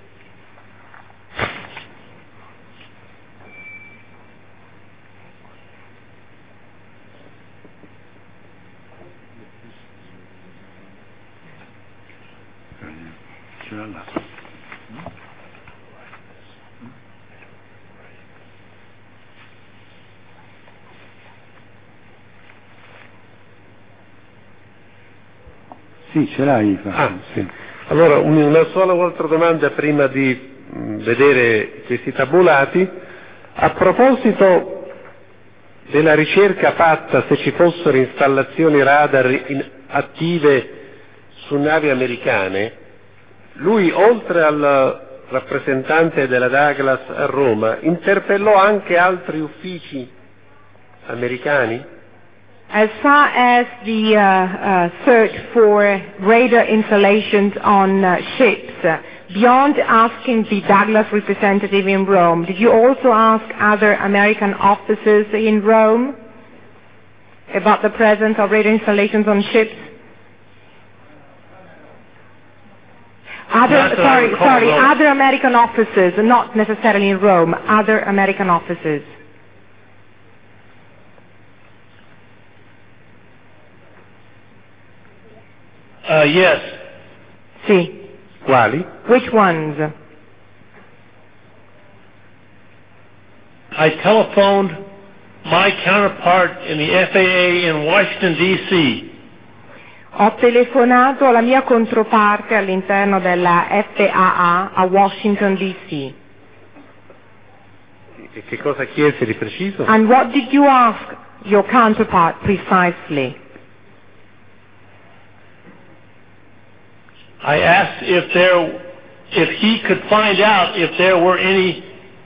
Sì, ce l'hai. Sì. Allora, una sola altra domanda prima di vedere questi tabulati. A proposito della ricerca fatta se ci fossero installazioni radar attive su navi americane, lui, oltre al rappresentante della Douglas a Roma, interpellò anche altri uffici americani? As far as the search for radar installations on ships, beyond asking the Douglas representative in Rome, did you also ask other American officers in Rome about the presence of radar installations on ships? Other American officers, not necessarily in Rome, other American officers. Yes. Sì. Quali? Which ones? I telephoned my counterpart in the FAA in Washington, D.C. Ho telefonato alla mia controparte all'interno della FAA a Washington, D.C. E che cosa chiese di preciso? And what did you ask your counterpart precisely? I asked if he could find out if there were any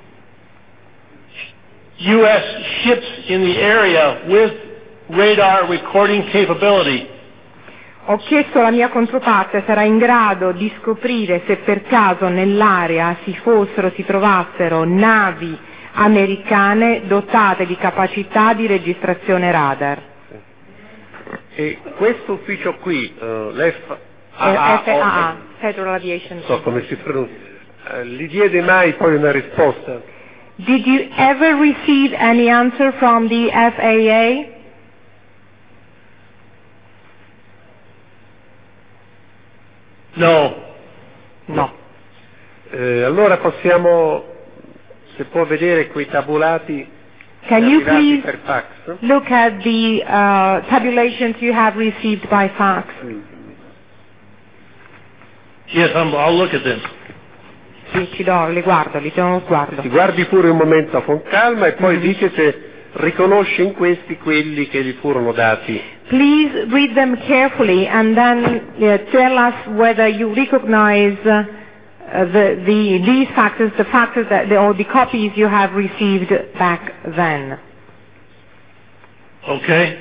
U.S. ships in the area with radar recording capability. Ho chiesto alla mia controparte se era in grado di scoprire se per caso nell'area si trovassero navi americane dotate di capacità di registrazione radar. E questo ufficio qui, FAA, Federal Aviation. So come si pronuncia. Gli diede mai poi una risposta? Did you ever receive any answer from the FAA? No. No. Allora possiamo, se può vedere quei tabulati Can you arrivati please per fax? look at the tabulations you have received by fax? Yes, I'll look at them. le guardo, gli do uno sguardo. Ti guardi pure un momento con calma e poi dice se riconosce in questi quelli che gli furono dati. Please read them carefully and then tell us whether you recognize these factors, the factors that, or the copies you have received back then. Okay.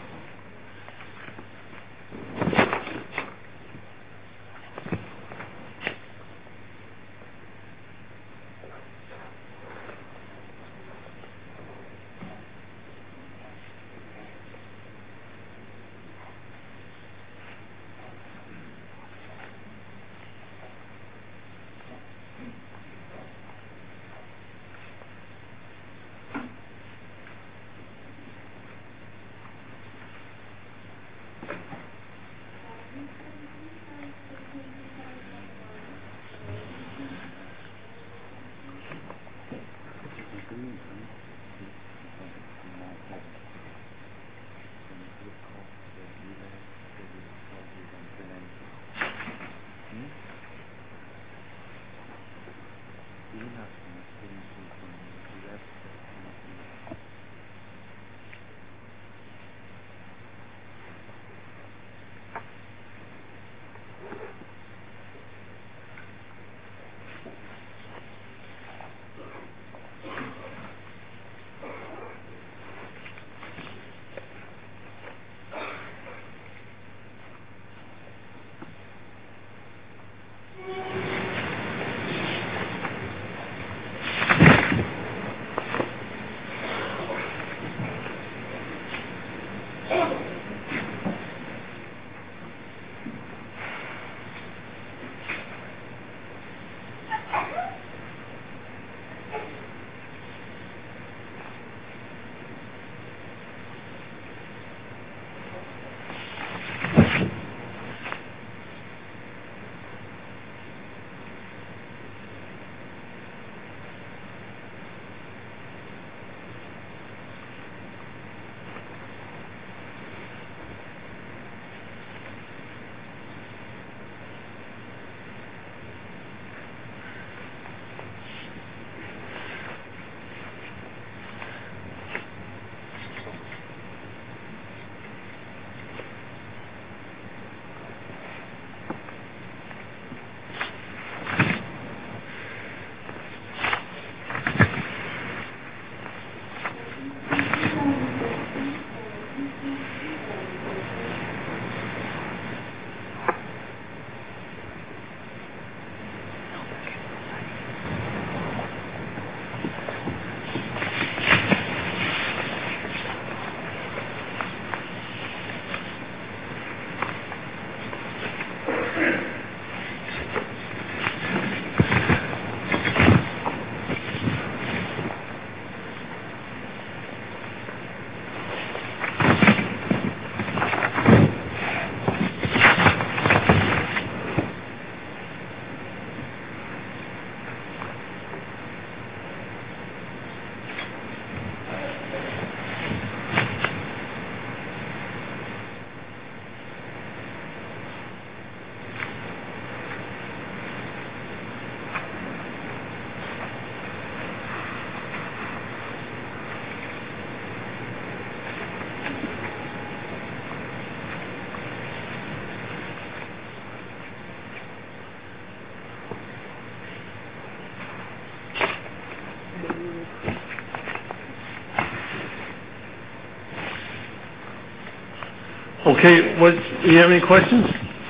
Okay, do you have any questions?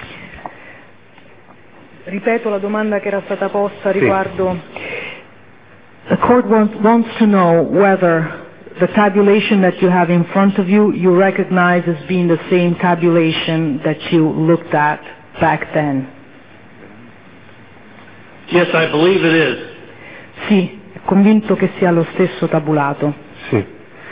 Ripeto la domanda che era stata posta riguardo. The court wants to know whether the tabulation that you have in front of you, you recognize as being the same tabulation that you looked at back then. Yes, I believe it is. Sì, è convinto che sia lo stesso tabulato. Sì.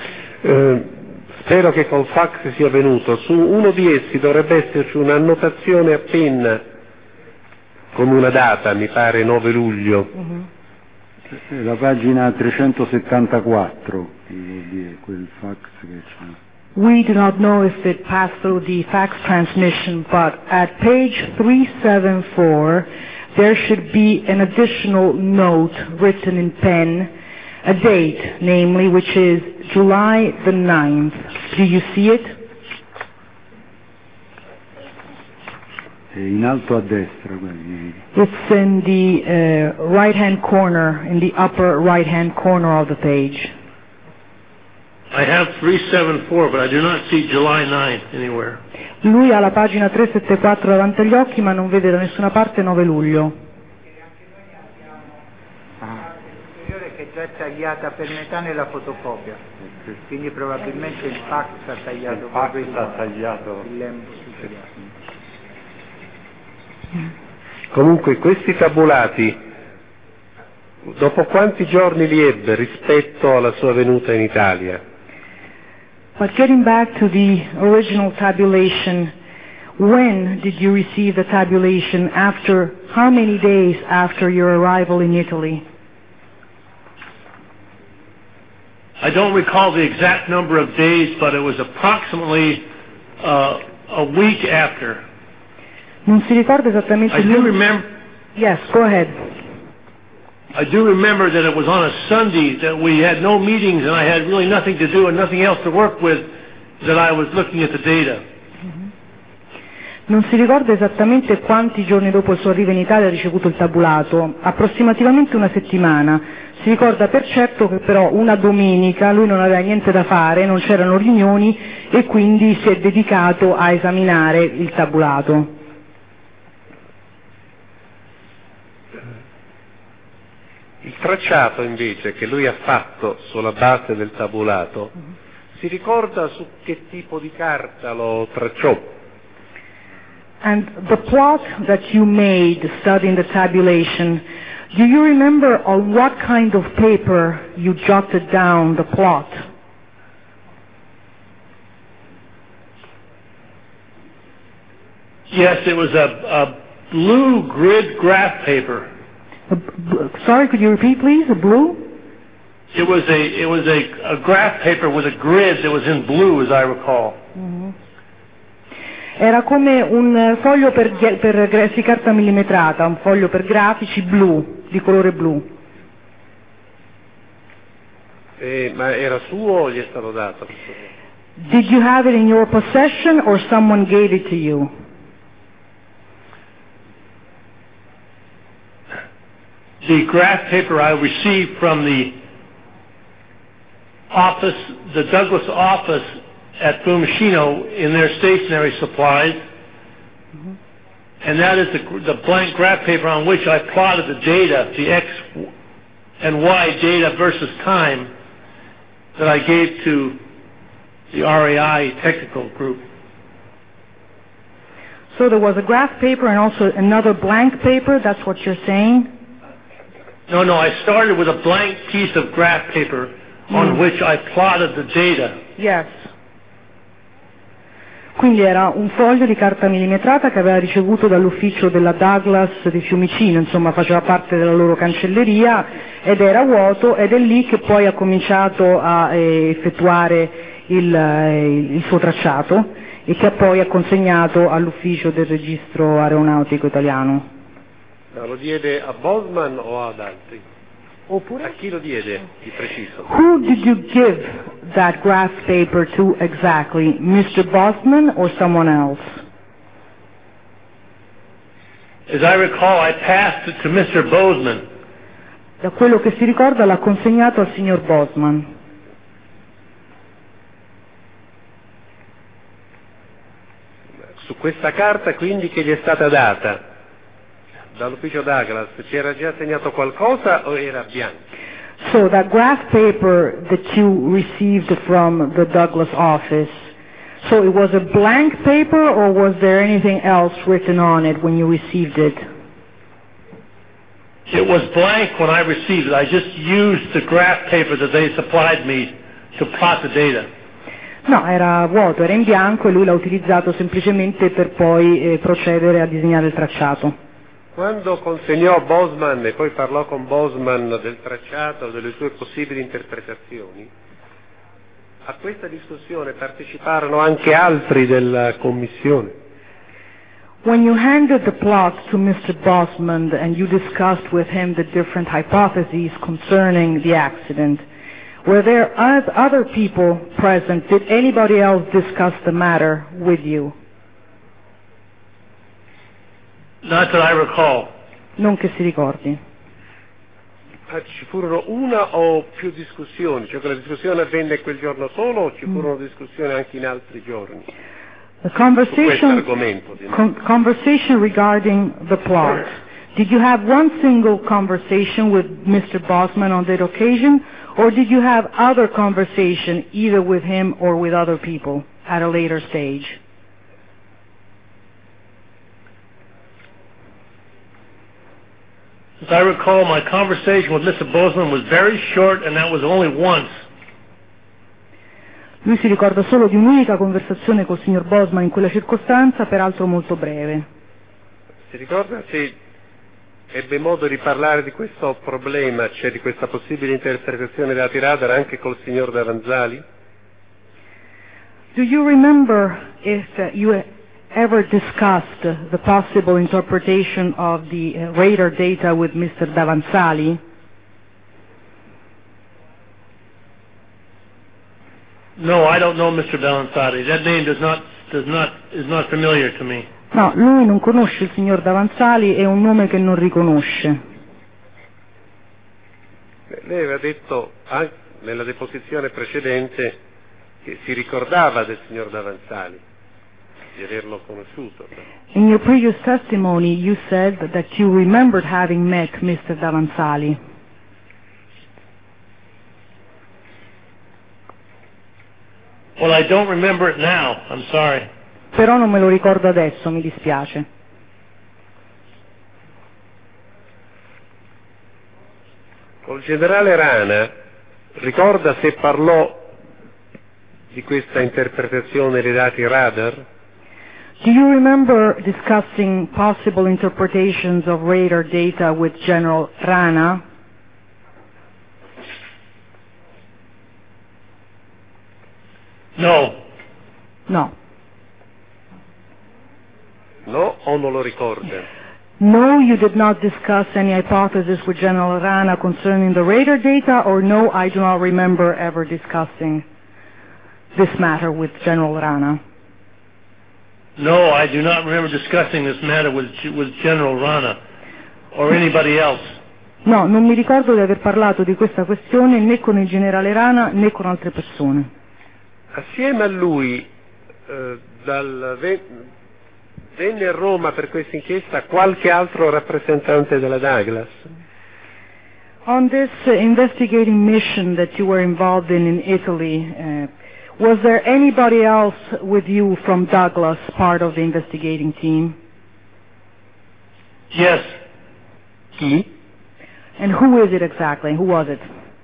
Spero che col fax sia venuto. Su uno di essi dovrebbe esserci un'annotazione a penna come una data, mi pare 9 luglio. La pagina 374 di quel fax che c'è. We do not know if it passed through the fax transmission, but at page 374 there should be an additional note written in pen, a date, namely, which is July the 9th. Do you see it? In alto a destra, quelli. It's in the right-hand corner, in the upper right-hand corner of the page. I have 374, but I do not see July 9th anywhere. Lui ha la pagina 374 davanti agli occhi, ma non vede da nessuna parte 9 luglio. Che è già tagliata per metà nella fotocopia, quindi probabilmente il fax ha tagliato proprio il lembo superiore. Comunque questi tabulati, dopo quanti giorni li ebbe rispetto alla sua venuta in Italia? But getting back to the original tabulation, when did you receive the tabulation? After how many days after your arrival in Italy? I don't recall the exact number of days, but it was approximately a week after. Non si ricorda esattamente I do remember. Yes, go ahead. I do remember that it was on a Sunday that we had no meetings and I had really nothing to do and nothing else to work with, that I was looking at the data. Non si ricorda esattamente quanti giorni dopo il suo arrivo in Italia ha ricevuto il tabulato, approssimativamente una settimana. Si ricorda per certo che però una domenica lui non aveva niente da fare, non c'erano riunioni e quindi si è dedicato a esaminare il tabulato. Il tracciato invece che lui ha fatto sulla base del tabulato, si ricorda su che tipo di carta lo tracciò? And the plot that you made studying the tabulation, do you remember on what kind of paper you jotted down the plot? Yes, it was a blue grid graph paper. Sorry, could you repeat, please? A blue? It was a graph paper with a grid that was in blue, as I recall. Mm-hmm. Era come un foglio per carta millimetrata, un foglio per grafici blu, di colore blu. Ma era suo o gli è stato dato? Did you have it in your possession or someone gave it to you? The graph paper I received from the office, the Douglas office at Fiumicino in their stationery supplies, and that is the blank graph paper on which I plotted the data, the X and Y data versus time that I gave to the RAI technical group. So there was a graph paper and also another blank paper, that's what you're saying? No, I started with a blank piece of graph paper on which I plotted the data. Yes. Quindi era un foglio di carta millimetrata che aveva ricevuto dall'ufficio della Douglas di Fiumicino, insomma faceva parte della loro cancelleria ed era vuoto ed è lì che poi ha cominciato a effettuare il suo tracciato e che poi ha consegnato all'ufficio del registro aeronautico italiano. No, lo diede a Bosman o ad altri? Oppure? A chi lo diede di preciso? Who did you give that graph paper to exactly? Mr. Bosman or someone else? As I recall, I passed it to Mr. Bozeman. Da quello che si ricorda l'ha consegnato al signor Bosman. Su questa carta quindi che gli è stata data dall'ufficio Douglas c'era già segnato qualcosa o era bianco? So that graph paper that you received from the Douglas office, so it was a blank paper or was there anything else written on it when you received it? It was blank when I received it. I just used the graph paper that they supplied me to plot the data. No, era vuoto, era in bianco e lui l'ha utilizzato semplicemente per poi procedere a disegnare il tracciato. Quando consegnò a Bosman e poi parlò con Bosman del tracciato, delle sue possibili interpretazioni, a questa discussione parteciparono anche altri della commissione. When you handed the plot to Mr. Bosman and you discussed with him the different hypotheses concerning the accident, were there other people present? Did anybody else discuss the matter with you? Not that I recall. Non che si ricordi. Ci furono una o più discussioni? Cioè che la discussione avvenne quel giorno solo o ci furono discussioni anche in altri giorni? The conversation regarding the plot. Did you have one single conversation with Mr. Bosman on that occasion, or did you have other conversation either with him or with other people at a later stage? As I recall, my conversation with Mr. Bosman was very short, and that was only once. Lui si ricorda solo di un'unica conversazione col signor Bosman in quella circostanza, peraltro molto breve. Si ricorda se ebbe modo di parlare di questo problema, cioè di questa possibile interpretazione della radar anche col signor Davanzali? Do you remember if you ever discussed the possible interpretation of the radar data with Mr. Davanzali? No, I don't know Mr. Davanzali. That name is not familiar to me. No, lui non conosce il signor Davanzali, è un nome che non riconosce. Lei aveva detto anche nella deposizione precedente che si ricordava del signor Davanzali, di averlo conosciuto. In your previous testimony you said that you remembered having met Mr. Davanzali. Well, I don't remember it now. I'm sorry. Però non me lo ricordo adesso, mi dispiace. Col generale Rana ricorda se parlò di questa interpretazione dei dati radar? Do you remember discussing possible interpretations of radar data with General Rana? No. No. No o non lo ricorda? No, you did not discuss any hypothesis with General Rana concerning the radar data, or no, I do not remember ever discussing this matter with General Rana. No, I do not remember discussing this matter with General Rana or anybody else. No, non mi ricordo di aver parlato di questa questione né con il generale Rana né con altre persone. Assieme a lui venne a Roma per questa inchiesta qualche altro rappresentante della Douglas? On this investigating mission that you were involved in Italy, was there anybody else with you from Douglas, part of the investigating team? Yes. Chi? And who is it exactly? Who was it?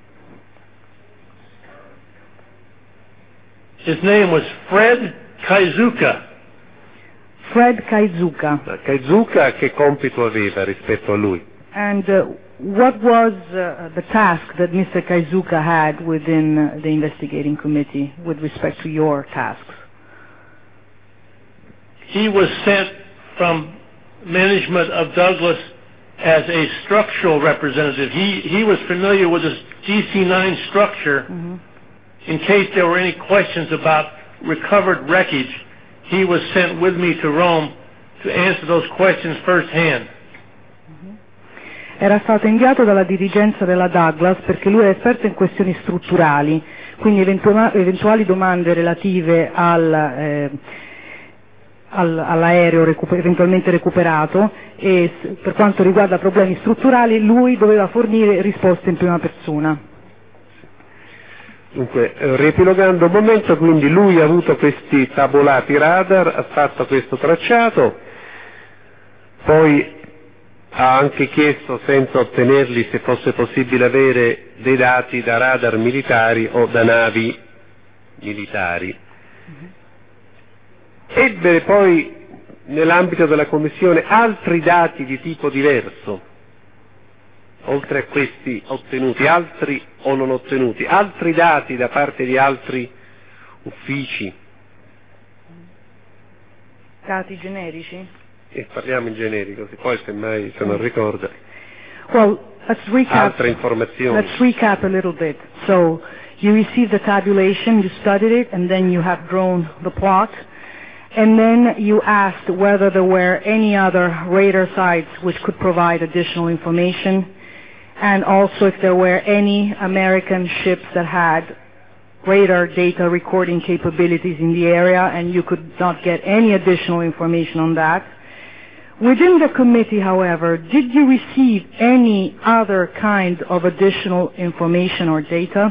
His name was Fred Kaizuka. Fred Kaizuka. Kaizuka che compito aveva rispetto a lui? And what was the task that Mr. Kaizuka had within the investigating committee with respect to your tasks? He was sent from management of Douglas as a structural representative. He was familiar with this DC-9 structure. Mm-hmm. In case there were any questions about recovered wreckage, he was sent with me to Rome to answer those questions firsthand. Era stato inviato dalla dirigenza della Douglas perché lui è esperto in questioni strutturali, quindi eventuali domande relative all'aereo eventualmente recuperato, e per quanto riguarda problemi strutturali lui doveva fornire risposte in prima persona. Dunque, riepilogando un momento, quindi lui ha avuto questi tabulati radar, ha fatto questo tracciato, poi ha anche chiesto, senza ottenerli, se fosse possibile avere dei dati da radar militari o da navi militari. Ebbe poi, nell'ambito della commissione, altri dati di tipo diverso, oltre a questi ottenuti, altri o non ottenuti, altri dati da parte di altri uffici. Dati generici? E parliamo in generico, poi semmai se non ricorda Well, let's altre informazioni. Let's recap a little bit. So, you received the tabulation, you studied it, and then you have drawn the plot. And then you asked whether there were any other radar sites which could provide additional information, and also if there were any American ships that had radar data recording capabilities in the area, and you could not get any additional information on that. Within the committee, however, did you receive any other kind of additional information or data?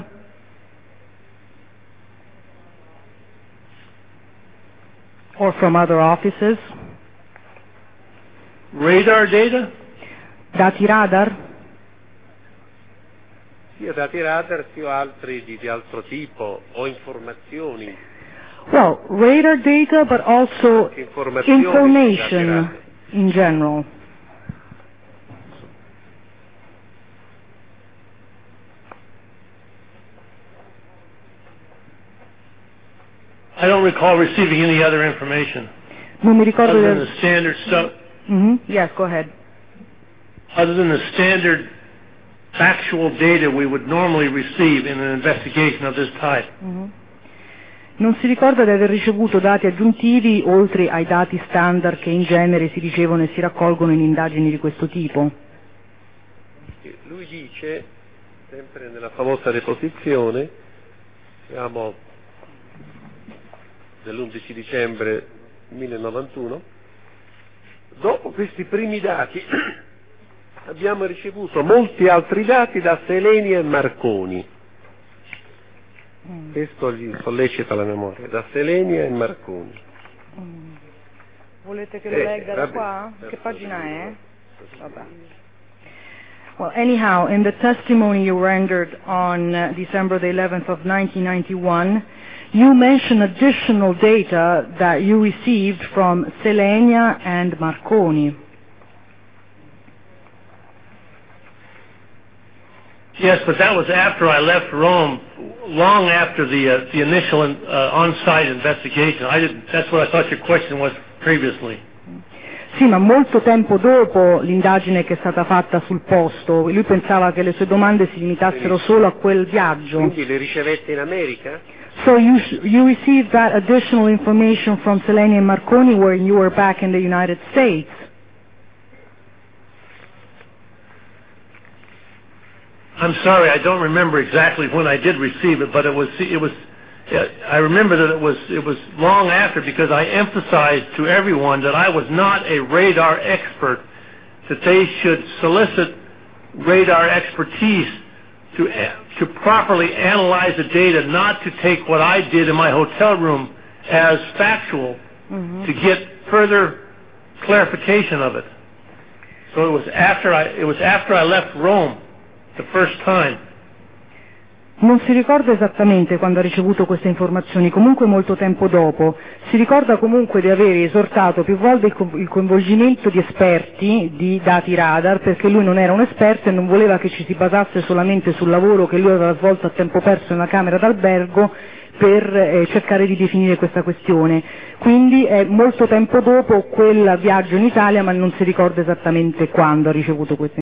Or from other offices? Radar data? Dati radar? Sia dati radar sia altri di altro tipo o informazioni. Well, radar data, but also information in general. I don't recall receiving any other information. Non mi ricordo other than the standard stuff. Yes, go ahead. Other than the standard factual data we would normally receive in an investigation of this type. Non si ricorda di aver ricevuto dati aggiuntivi oltre ai dati standard che in genere si ricevono e si raccolgono in indagini di questo tipo. Lui dice, sempre nella famosa deposizione, siamo dell'11 dicembre 1091, dopo questi primi dati abbiamo ricevuto molti altri dati da Selenia e Marconi. Questo gli sollecita la memoria, da Selenia e Marconi. Volete che lo legga da qua? Che pagina è? Vabbè. Well, anyhow, in the testimony you rendered on December the 11th of 1991, you mentioned additional data that you received from Selenia and Marconi. Yes, but that was after I left Rome, long after the initial on-site investigation. That's what I thought your question was previously. Sì, ma molto tempo dopo l'indagine che è stata fatta sul posto. Lui pensava che le sue domande si limitassero solo a quel viaggio. Quindi le ricevette in America? So you received that additional information from Selenia and Marconi when you were back in the United States. I'm sorry, I don't remember exactly when I did receive it, but it was. I remember that it was long after, because I emphasized to everyone that I was not a radar expert, that they should solicit radar expertise to properly analyze the data, not to take what I did in my hotel room as factual, to get further clarification of it. So it was after I left Rome the first time. Non si ricorda esattamente quando ha ricevuto queste informazioni, comunque molto tempo dopo. Si ricorda comunque di aver esortato più volte il coinvolgimento di esperti di dati radar, perché lui non era un esperto e non voleva che ci si basasse solamente sul lavoro che lui aveva svolto a tempo perso nella camera d'albergo per cercare di definire questa questione. Quindi è molto tempo dopo quel viaggio in Italia, ma non si ricorda esattamente quando ha ricevuto queste